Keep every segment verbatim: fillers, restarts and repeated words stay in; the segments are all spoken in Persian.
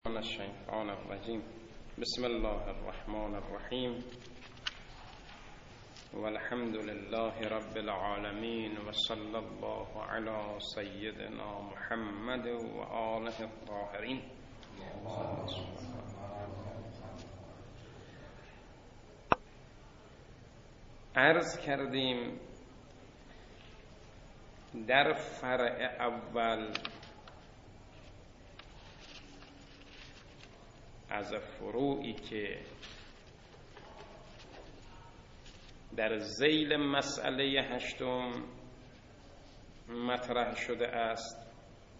من الشیطان الرجیم. بسم الله الرحمن الرحیم والحمد لله رب العالمین و صلی الله علی سیدنا محمد و آله الطاهرین. عرض کردیم در فرع اول از فروعی که در ذیل مسئله هشتم مطرح شده است،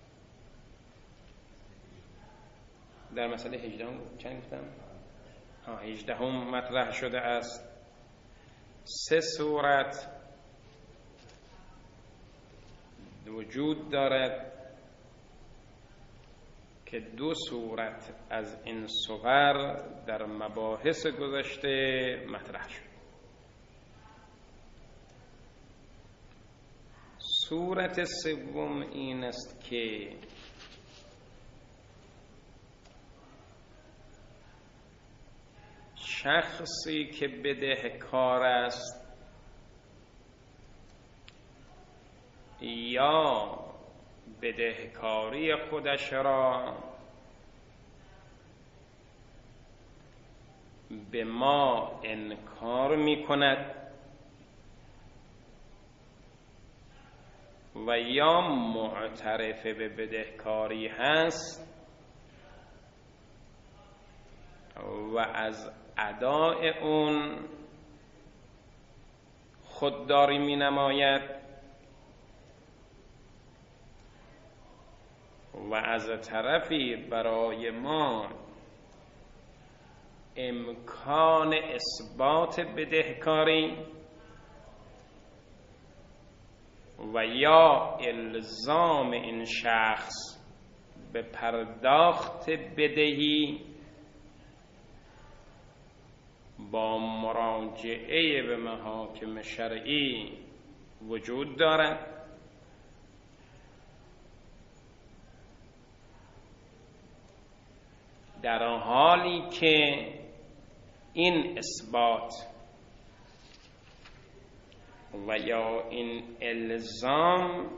در مسئله هجدهم چند گفتم؟ ها هجدهم مطرح شده است. سه صورت وجود دارد که دو صورت از این صور در مباحث گذشته مطرح شد. صورت سوم این است که شخصی که بدهکار است یا بدهکاری خودش را به ما انکار می کند و یا معترف به بدهکاری هست و از ادای اون خودداری می نماید و از طرفی برای ما امکان اثبات بدهکاری و یا الزام این شخص به پرداخت بدهی با مراجعه به محاکم شرعی وجود دارد. در حالی که این اثبات و یا این الزام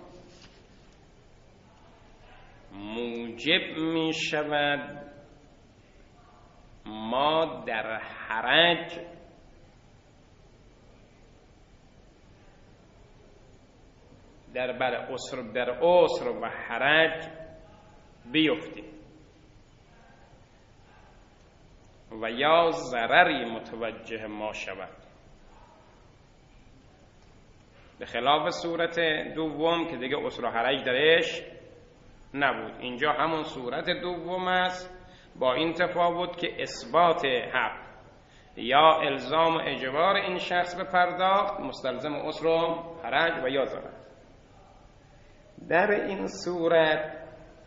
موجب می شود ما در حرج در بر عسر در عسر و حرج بیفتیم و یا ضرری متوجه ما شود، به خلاف صورت دوم که دیگه عسر و حرج درش نبود. اینجا همون صورت دوم است، با این تفاوت که اثبات حق یا الزام و اجبار این شخص به پرداخت مستلزم عسر و حرج و یا ضرر. در این صورت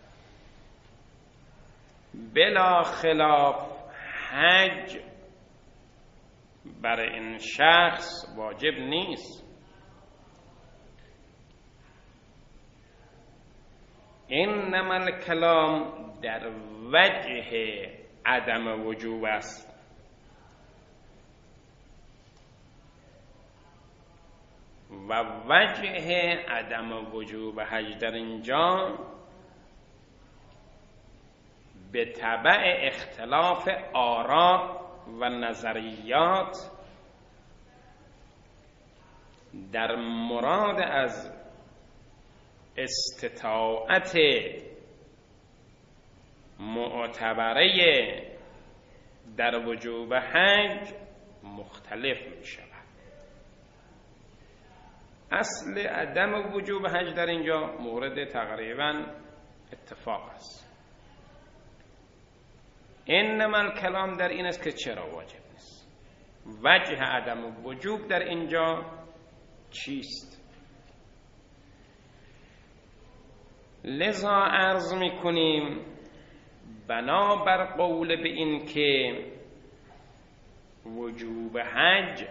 بلا خلاف حج بر این شخص واجب نیست. انما الکلام در وجه عدم وجوب است. و وجه عدم وجوب حج در اینجا به تبع اختلاف آراء و نظریات در مراد از استطاعت معتبره در وجوب حج مختلف می شود. اصل عدم وجوب حج در اینجا مورد تقریبا اتفاق است. انما الکلام در این است که چرا واجب نیست. وجه عدم وجوب در اینجا چیست؟ لذا عرض میکنیم بنابر قول به این که وجوب حج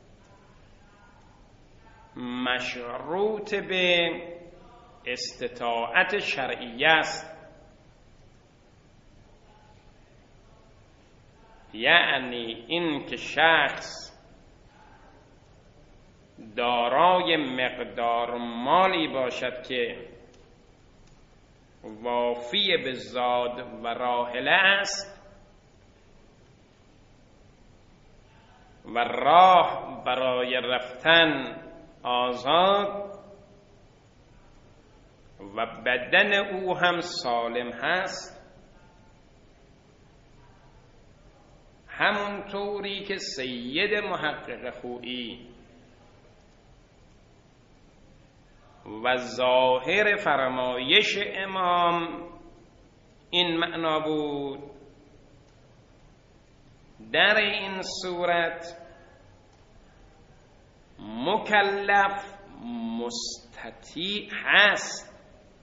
مشروط به استطاعت شرعیه است یعنی این که شخص دارای مقدار مالی باشد که وافی به زاد و راحله است و راه برای رفتن آزاد و بدن او هم سالم هست، همون طوری که سید محقق خویی و ظاهر فرمایش امام این معنا بود. در این صورت مکلف مستطیع هست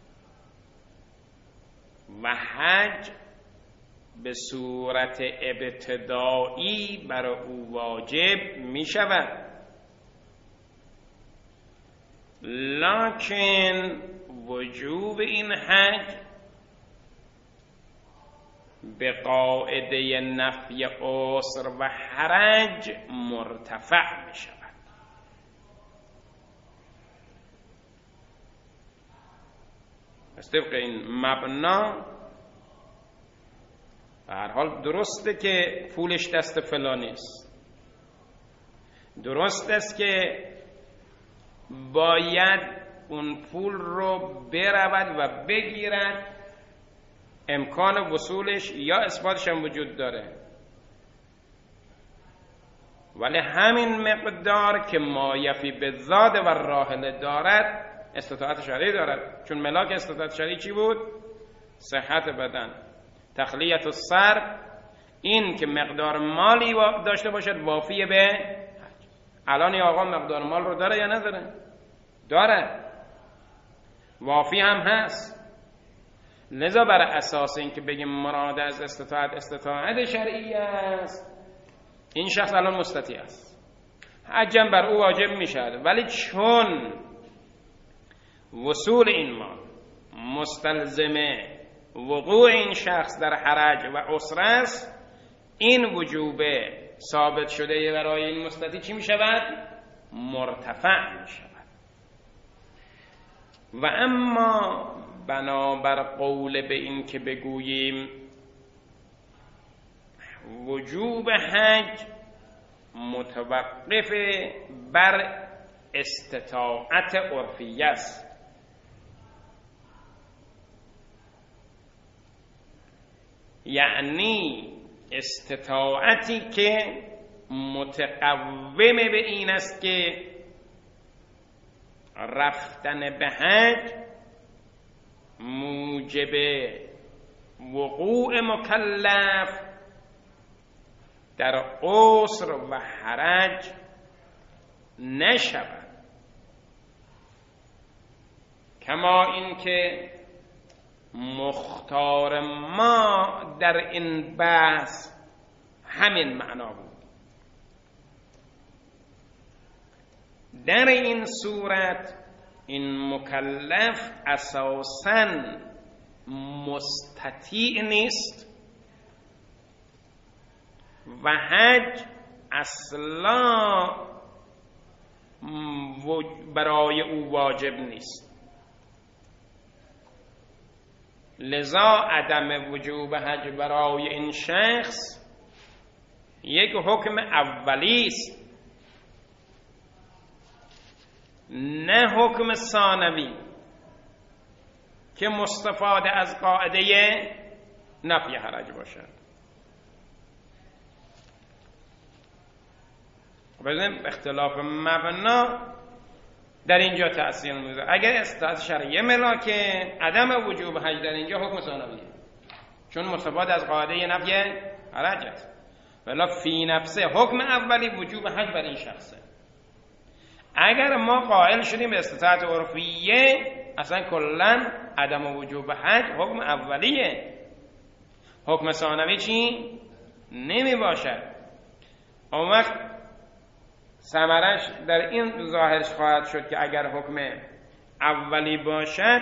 و حج به صورت ابتدایی برای او واجب می شود، لکن وجوب این حج به قاعده نفی عسر و حرج مرتفع می شود. از طبق این مبنا به هر حال درسته که پولش دست فلانی است، درست است که باید اون پول رو برود و بگیرد، امکان وصولش یا اثباتش هم وجود داره، ولی همین مقدار که مایفی به زاد و راحله دارد استطاعت شرعی دارد، چون ملاک استطاعت شرعی چی بود؟ صحت بدن، تخلیت الصرف، این که مقدار مالی داشته باشد وافی به حج. الان این آقا مقدار مال رو داره یا نداره؟ داره، وافی هم هست. لذا بر اساس این که بگیم مراد از استطاعت استطاعت شرعی است، این شخص الان مستطیع است، حجم بر او واجب می شود، ولی چون وصول این مال مستلزمه وقوع این شخص در حرج و عسر است، این وجوب ثابت شده برای این مستطیع چی می شود؟ مرتفع می شود. و اما بنابر قول به این که بگوییم وجوب حج متوقف بر استطاعت عرفی است، یعنی استطاعتی که متقوم به این است که رفتن به حج موجب وقوع مکلف در عسر و حرج نشود، کما اینکه مختار ما در این بحث همین معنا بود. در این صورت این مکلف اساساً مستطیع نیست و حج اصلا برای او واجب نیست، لذا عدم وجوب حج برای این شخص یک حکم اولی است، نه حکم ثانوی که مستفاد از قاعده نفی حرج باشد. بزنیم اختلاف مبنا در اینجا تأثیر میذاره. اگر استطاعت شرعیه ملاکه، عدم وجوب حج در اینجا حکم ثانویه، چون مستفاد از قاعده نفی حرج است، ولی فی نفسه حکم اولی وجوب حج بر این شخصه. اگر ما قائل شدیم به استطاعت عرفیه، اصلا کلا عدم وجوب حج حکم اولیه، حکم ثانوی چی؟ نمی باشد. اون وقت ثمرش در این ظاهرش خواهد شد که اگر حکم اولی باشد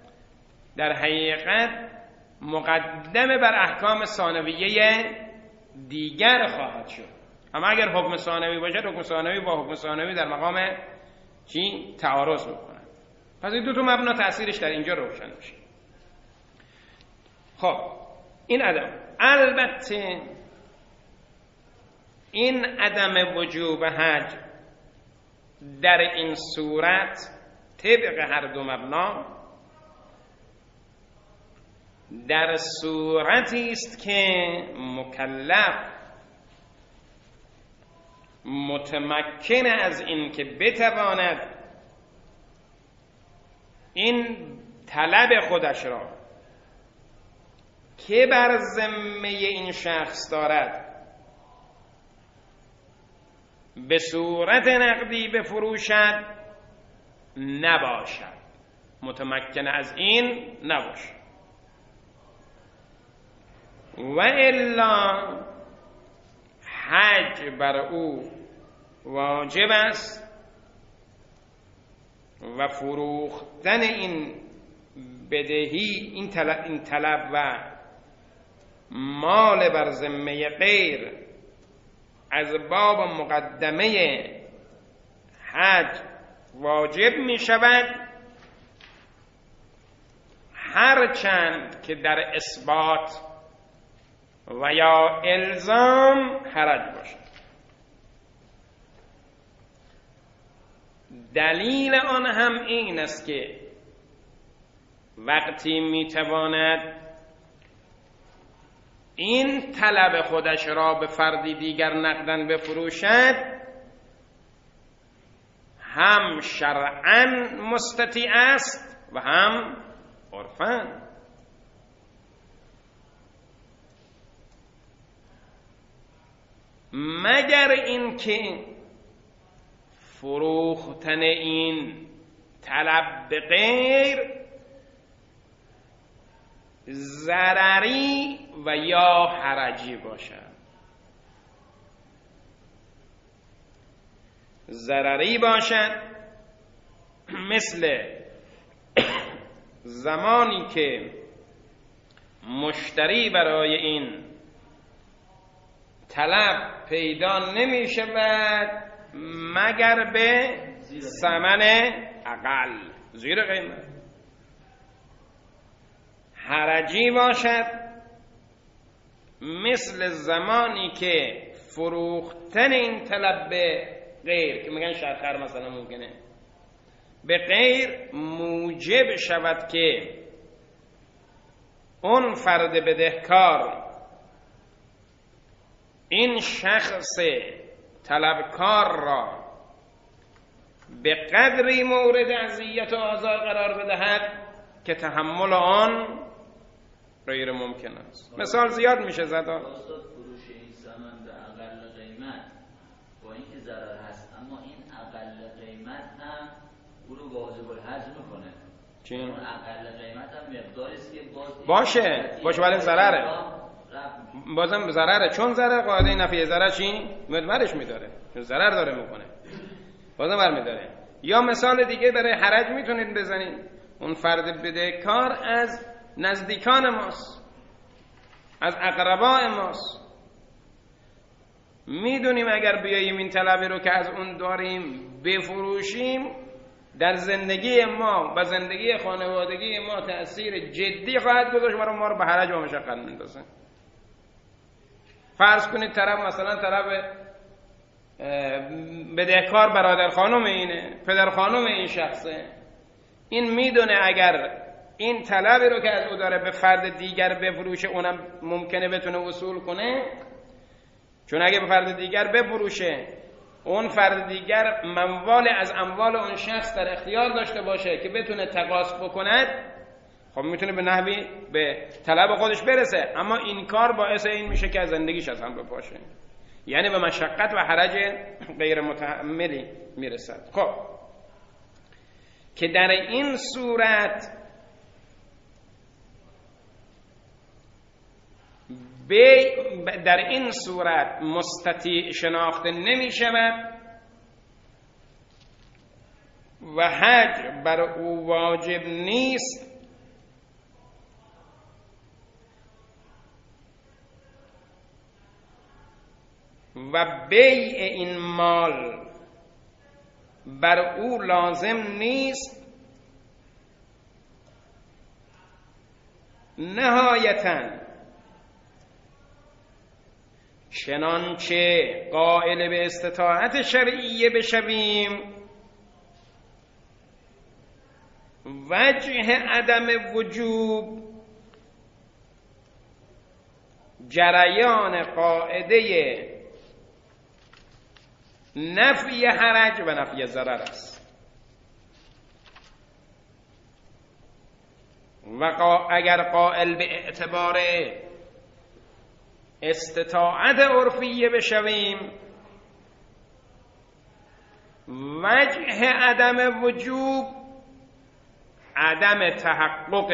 در حقیقت مقدمه بر احکام ثانویه دیگر خواهد شد. اما اگر حکم ثانوی باشه، حکم ثانوی با حکم ثانوی در مقام چی؟ تعارض میکنن. پس این دو تا مبنا تأثیرش در اینجا روشن میشه. خب این عدم، البته این عدم وجوب حج در این صورت طبق هر دو مبنا در صورتی است که مکلف متمکن از این که بتواند این طلب خودش را که بر ذمه این شخص دارد به صورت نقدی بفروشد نباشد، متمکن از این نباشد. و الا حج بر او واجب است و فروختن این بدهی، این طلب, این طلب و مال بر ذمه غیر از باب مقدمه حج واجب می شود، هرچند که در اثبات و یا الزام حرج باشد. دلیل آن هم این است که وقتی میتواند این طلب خودش را به فردی دیگر نقدن بفروشد، هم شرعاً مستطیع است و هم عرفاً. مگر اینکه فروختن این طلب به غیر ضرری و یا حرجی باشد. ضرری باشد مثل زمانی که مشتری برای این طلب پیدا نمی شود مگر به ثمن اقل، زیر قیمت. حرجی باشد مثل زمانی که فروختن این طلب به غیر، که میگن شرخر مثلا ممکنه به غیر موجب شود که اون فرد بدهکار این شخص طلبکار را به قدری مورد اذیت و آزار قرار بدهد که تحمل آن غیر ممکن است. مثال زیاد میشه زد. فروش این ثمن به اقل قیمت با اینکه ضرر هست، اما این اقل قیمت هم او رو واجب الحج میکنه. چی؟ اون اقل قیمت هم مقداری است که باز باشه باشه ولی ضرره، بازم ضرره، چون ضرر قاعده نفی ضرر چی؟ مدورش میداره، چون ضرر داره میکنه بازم برمیداره. یا مثال دیگه برای حرج میتونید بزنید، اون فرد بدهکار از نزدیکان ماست، از اقرباء ماست، میدونیم اگر بیاییم این طلبی رو که از اون داریم بفروشیم در زندگی ما و زندگی خانوادگی ما تأثیر جدی خواهد گذاشت و ما رو به حرج و مشقت میندازه. فرض کنید طرف مثلا طرف بدهکار برادر خانم اینه، پدر خانم این شخصه، این میدونه اگر این طلبی رو که از او داره به فرد دیگر بفروشه اونم ممکنه بتونه وصول کنه، چون اگه به فرد دیگر بفروشه اون فرد دیگر منوال از اموال اون شخص در اختیار داشته باشه که بتونه تقاضا بکند، خب میتونه به نحوی به طلب خودش برسه، اما این کار باعث این میشه که از زندگیش از هم بپاشه، یعنی به مشقت و حرج غیر متحملی میرسد. خب که در این صورت در این صورت مستطیع شناخته نمی شود و حج بر او واجب نیست و بیع این مال بر او لازم نیست، نهایتاً چنانچه قائل به استطاعت شرعیه بشویم، وجه عدم وجوب جریان قاعده نفی حرج و نفی ضرر است. و اگر قائل به اعتبار استطاعت عرفیه بشویم، وجه عدم وجوب عدم تحقق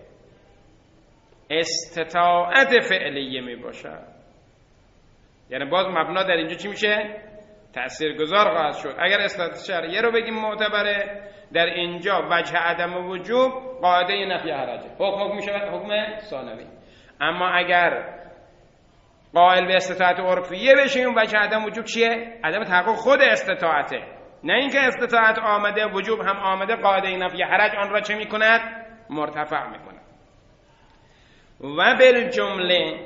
استطاعت فعلیه می باشد. یعنی باز مبنا در اینجا چی میشه؟ تأثیرگذار خواهد شد. اگر استطاعت شرعیه رو بگیم معتبره، در اینجا وجه عدم وجوب قاعده نفی حرجه، حکم میشه حکم ثانوی. اما اگر قائل به استطاعت عرفیه بشیم، وجه عدم وجوب چیه؟ عدم تحقق خود استطاعته، نه اینکه استطاعت آمده وجوب هم آمده قاعده نفی حرج آن را چه میکند؟ مرتفع میکند. و بالجمله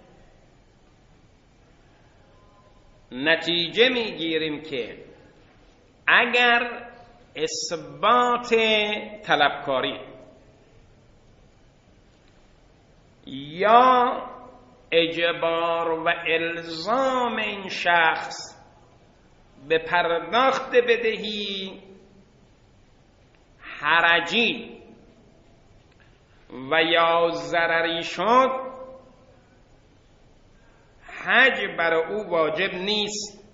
نتیجه میگیریم که اگر اثبات طلبکاری یا اجبار و الزام این شخص به پرداخت بدهی حرجی و یا ضرری شد، حج بر او واجب نیست،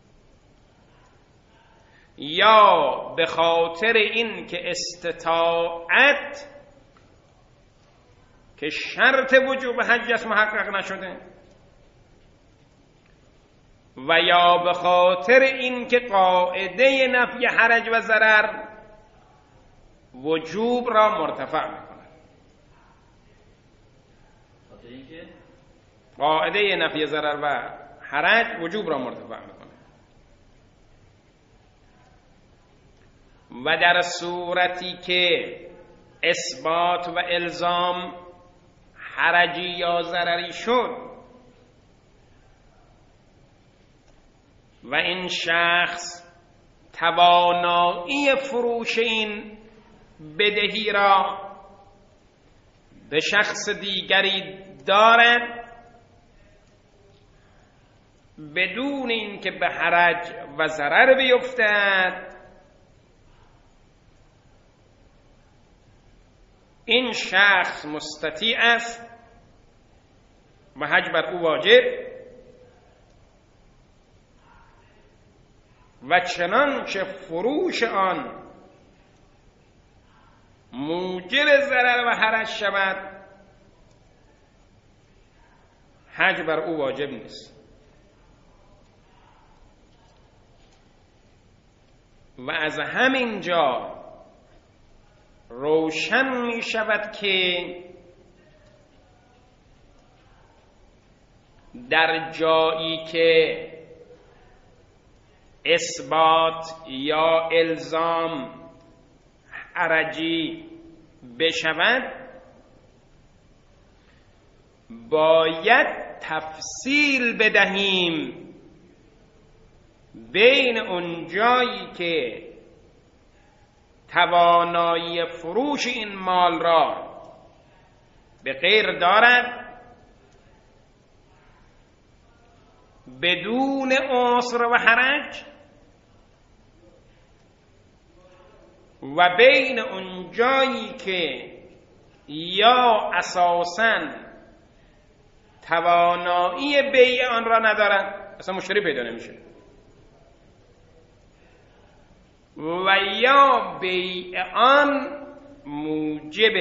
یا به خاطر این که استطاعت که شرط وجوب حج است محقق نشده، و یا به خاطر این که قاعده نفی حرج و ضرر وجوب را مرتفع میکند. قاعده نفی ضرر و حرج وجوب را مرتفع میکند. و در صورتی که اثبات و الزام حرجی یا ضرری شد و این شخص توانایی فروش این بدهی را به شخص دیگری دارد بدون اینکه به حرج و ضرر بیفتد، این شخص مستطیع است و حج بر او واجب، و چنانچه فروش آن موجب ضرر و حرج شود، حج بر او واجب نیست. و از همین جا روشن می شود که در جایی که اثبات یا الزام حرجی بشود، باید تفصیل بدهیم بین اون جایی که توانایی فروش این مال را به غیر دارد بدون عسر و حرج، و بین اون جایی که یا اساساً توانایی بیع آن را ندارد، اصلا مشتری پیدا نمیشه، و یا بیع آن موجب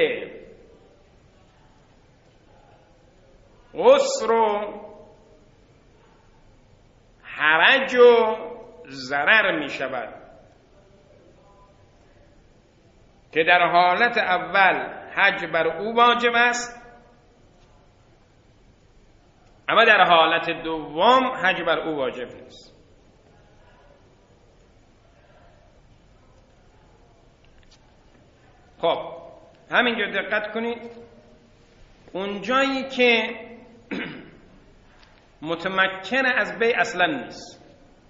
عسر و حرج و ضرر می شود، که در حالت اول حج بر او واجب است اما در حالت دوم حج بر او واجب نیست. خب همینجا دقت کنید، اون جایی که متمکن از بی اصلا نیست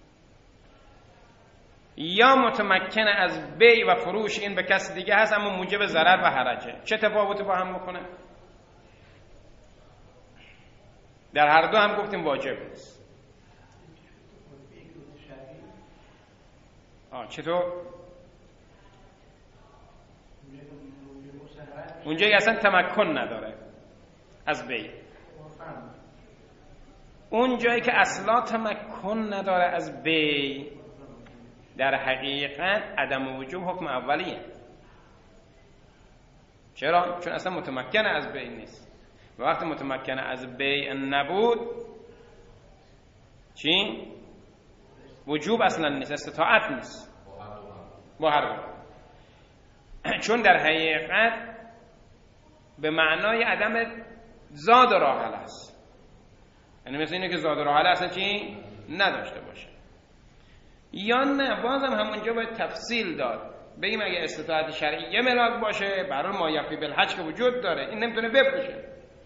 یا متمکن از بی و فروش این به کس دیگه هست اما موجب ضرر و حرجه، چه تفاوتی با هم میکنه؟ در هر دو هم گفتیم واجب نیست. آه چطور؟ اونجایی اصلا تمکن نداره از بی، اون جایی که اصلا تمکن نداره از بی در حقیقت عدم وجوب حکم اولیه. چرا؟ چون اصلا متمکن از بی نیست و وقتی متمکن از بی نبود چی؟ وجوب اصلا نیست، استطاعت نیست با هر دو، چون در حقیقت به معنای عدم زاد و راحل است، یعنی مثل اینه که زاد و راحل اصلا چی؟ نداشته باشه. یا نه بازم همونجا باید تفصیل داد، بگیم اگه استطاعت شرعی یه ملاک باشه برای ما یفی بالحج که وجود داره این نمیتونه بفروشه،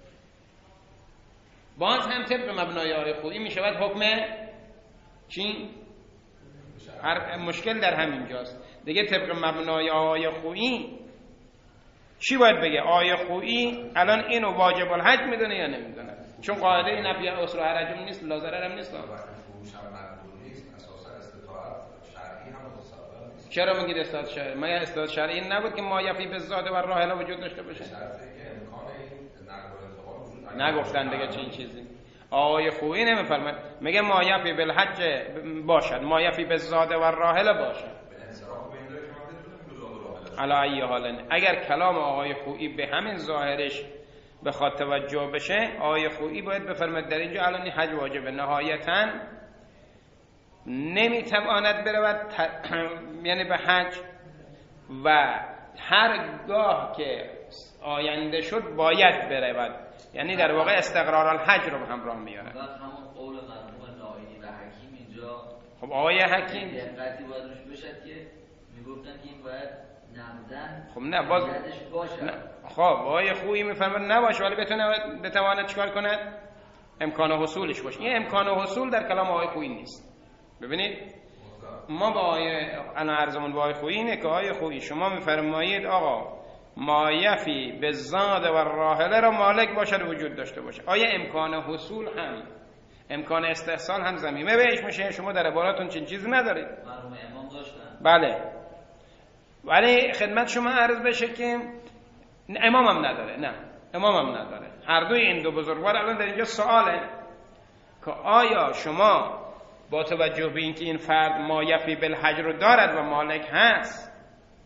باز هم طبق مبنای آیه خویی میشود حکم چی؟ هر مشکل در همینجاست دیگه. طبق مبنای آیه خویی چی باید بگه؟ آیه خویی الان اینو واجب الحج میدونه یا نمیدونه؟ چون قاعده نفی اسر و حرج نیست، لا ضرر هم نیست. چرا میگید استاد شرعی؟ ما استاد شرعی نبود که ما یفی بالزاد و راحله وجود داشته باشه؟ نگفتن دیگه چه این چیزی. آیه خویی نمیفرماید، میگه ما یفی بالحج باشد، ما یفی بالزاد و راحله باشد. علی ای حال اگر کلام آقای خویی به همین ظاهرش بخواد توجه بشه، آقای خویی باید بفرماید در اینجا الان حج واجبه، نهایتاً نمیتواند برود ت... یعنی به حج و هرگاه که آینده شد باید برود، یعنی در واقع استقرار الحج رو همراه میاره. همون قول مرحوم نائینی و حکیم اینجا خب آقای حکیم دقتی باید روش بشد که میگفتن که این باید نمدن خب نه باز نه. خب آقای خویی میفرماید نباشه ولی بتونه بتواند چیکار کند؟ امکان حصولش باشه. این امکان حصول در کلام آقای خویی نیست. ببینید ما با آیه انا عرضمون با آیه خویی اینه که آیه خویی شما میفرمایید آقا ما یفی بالزاد و راحله را مالک باشد وجود داشته باشه. آیا امکان حصول هم امکان استحصال هم ضمیمه بهش میشه؟ شما در عباراتون چنین چیزی ندارید. مرحوم امام داشتن. بله ولی خدمت شما عرض بشه که امام هم نداره. نه امام هم نداره. هر دوی این دو بزرگوار الان در اینجا سواله که آیا شما با توجه به اینکه این فرد ما یفی بالحج رو دارد و مالک هست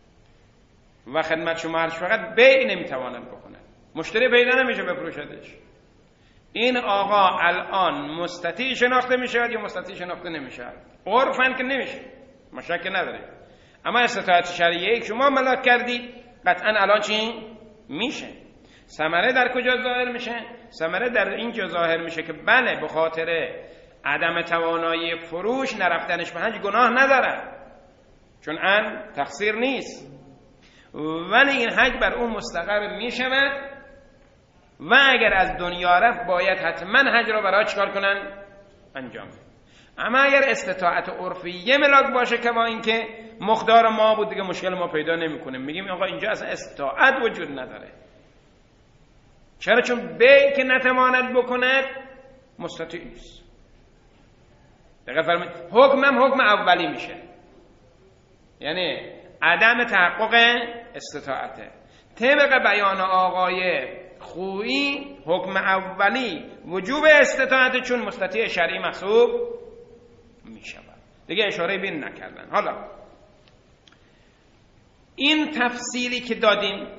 و خدمت شما عرض فقط بیع نمیتواند بکنه، مشتری پیدا نمیشه بفروشدش، این آقا الان مستطیع شناخته میشود یا مستطیع شناخته نمیشود؟ عرفاً که نمیشه، مشکل نداره، اما استطاعت شرعیه شما ملاک کردید قطعاً الان چی میشه؟ ثمره در کجا ظاهر میشه؟ ثمره در اینجا ظاهر میشه که بله به خاطر عدم توانایی فروش نرفتنش به حج گناه نداره، چون ان تقصیر نیست، ولی این حج بر اون مستقر می شود و اگر از دنیا رفت باید حتما حج را برای چکار کنن؟ انجام. اما اگر استطاعت عرفیه ملاک باشه که با اینکه مقدار ما بود دیگه مشکل ما پیدا نمی کنیم، میگیم آقا اینجا اصلا استطاعت وجود نداره. چرا؟ چون بیع که نتواند بکند مستطیع نیست. دقیقا فرمایید حکم هم حکم اولی میشه، یعنی عدم تحقق استطاعته. طبق بیان آقای خویی حکم اولی وجوب استطاعت چون مستطیع شرعی محسوب میشود. دیگه اشاره بین نکردن. حالا این تفصیلی که دادیم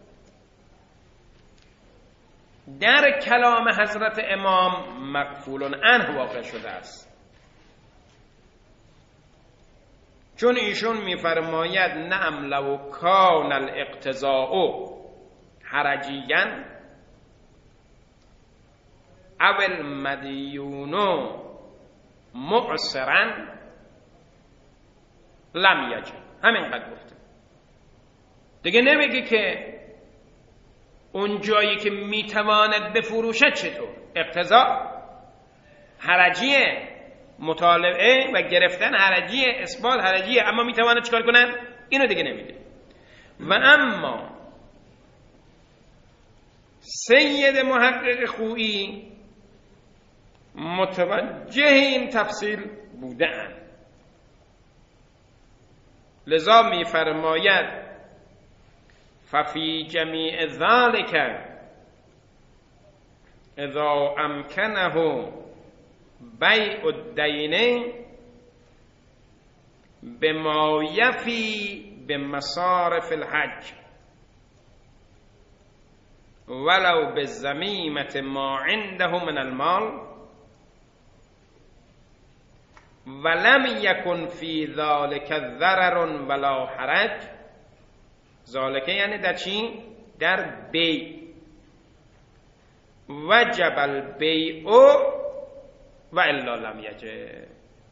در کلام حضرت امام مقفول عنه واقع شده است، چون ایشون میفرماید نعم لو کان الاقتضاء حرجیاً او المدیون معسرا لم یجب. همینقدر گفته دیگه. نمیگه که اون جایی که میتواند بفروشه چطور، اقتضا حرجیه، مطالبه و گرفتن حرجیه، اثبات حرجیه، اما میتواند چیکار کنن؟ اینو دیگه نمیده. و اما سید محقق خویی متوجه این تفصیل بودن، لذا میفرماید ففی جمیع ذلک اذا امکنه بیع الدین بما یفی بمصارف الحج ولو بالذمیمة ما عنده من المال ولم یکن فی ذلک ضرر ولا حرج. ذالک یعنی در چی؟ در بیع. وجب البیع و الا لم یجب.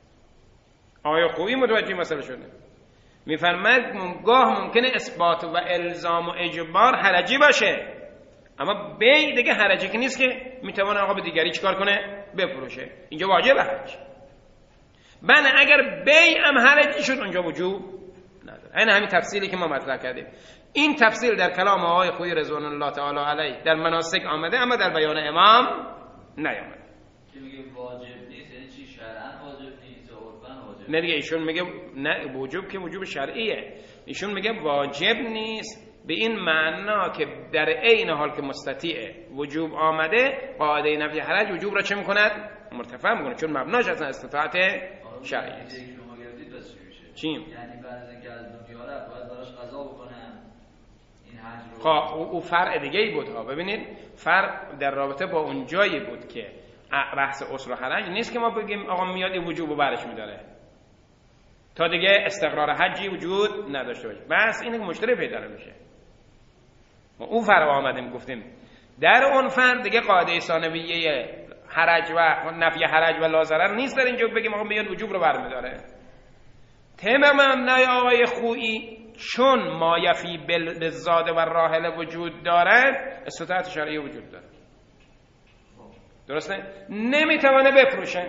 آیا خوبی متوجه مسئله شده؟ میفرماید گاه ممکنه اثبات و الزام و اجبار حرجی باشه، اما بیع دیگه حرجی که نیست که میتونه آقا به دیگری چیکار کنه؟ بفروشه. اینجا واجب حرج. بله اگر بیع هم حرجی شد اونجا وجوب نداره. این همین تفصیلی که ما مطرح کردیم. این تفصیل در کلام آقای خویی رضوان الله تعالی علیه در مناسک آمده، اما در بیان امام نیامده. که میگه واجب نیست، یعنی چی؟ شرعاً واجب نیست یا عرفاً واجب؟ نه دیگه، ایشون میگه نه وجوب که وجوب شرعیه. ایشون میگه واجب نیست به این معنا که در عین حال که مستطیعه وجوب آمده، قاعده نفی حرج وجوب را چه میکند؟ مرتفع میکنه، چون مبناش اصلا استطاعت شرعی است. شما گرفتید بس چی میشه؟ چی؟ یعنی بعد از اینکه از دنیا رفت باید براش قضا بکنن این حج رو. خب او فرع دیگه ای بود ها. ببینید فرع در رابطه با اون جایی بود که بحث اصل و حرج نیست که ما بگیم آقا میاد این وجوب رو برش میداره تا دیگه استقرار حجی وجود نداشته باشه. بس اینه که مشتری پیدا نمیشه. ما اون فرع آمدیم گفتیم در اون فرع دیگه قاعده ثانویه حرج و نفی حرج و لا ضرر نیست در اینجا بگیم آقا میاد وجوب رو برمیداره. تمام مبنای آقای خویی چون ما یفی بالزاد و راحله وجود دارد، استطاعت شرعی وجود دارد. درسته؟ نمیتوانه بفروشه.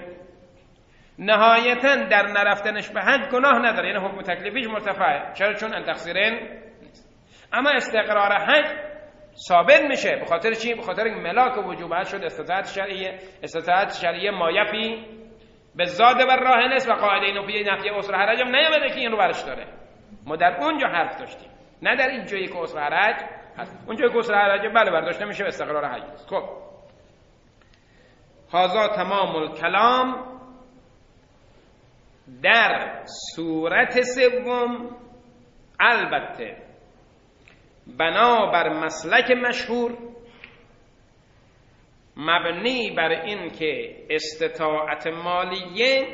نهایتا در نرفتنش به حج گناه نداره، یعنی حکم تکلیفیش مرتفعه. چرا؟ چون ان تقصیرین نیست. اما استقرار حج ثابت میشه به خاطر چی؟ به خاطر اینکه ملاک وجوب شد استطاعت شرعیه. استطاعت شرعیه ما یفی بالزاد و راحله است و قاعده نفی نفی اصل حرج هم نیامده که این رو برش داره. ما در اونجا حرف داشتیم، نه در این جایی که اصل حرج هست. اونجا که اصل حرج بله برداشته میشه استقرار حج است. خب هذا تمام الکلام در صورت سوم. البته بنابر مسلک مشهور مبنی بر این که استطاعت مالیه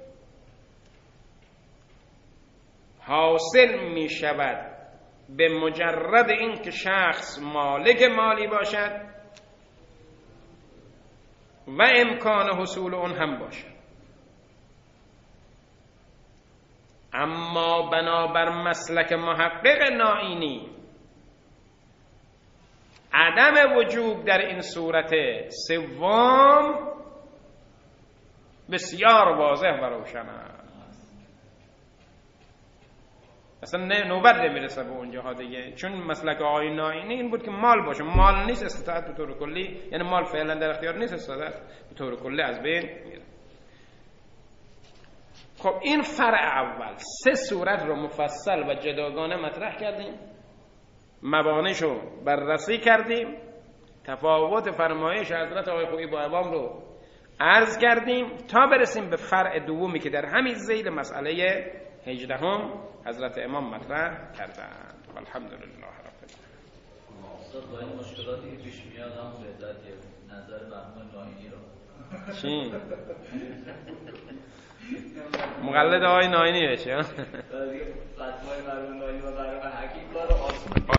حاصل می شود به مجرد این که شخص مالک مالی باشد و امکان حصول اون هم باشد. اما بنابر مسلک محقق نائینی عدم وجوب در این صورت سوم بسیار واضح و روشن است. اصلا نوبت نمیرسه به اونجاها دیگه، چون مسلک آقای نائینی این بود که مال باشه. مال نیست استطاعت به طور کلی، یعنی مال فعلا در اختیار نیست، استطاعت به طور کلی از بین میره. خب این فرع اول. سه صورت رو مفصل و جداگانه مطرح کردیم، مبانیشو بررسی کردیم، تفاوت فرمایش حضرت آقای خویی با عوام رو عرض کردیم تا برسیم به فرع دومی که در همین ذیل مسئله هجدهم حضرت امام مطرح کردند. والحمدلله رب العالمین. استاد با این مشکلاتی که پیش میاد هم بهتر که نظر بهمان نائینی رو چی؟ مقلد آقای نائینی بشه. فتوای مرحوم نائینی و مرحوم حکیم کار آسون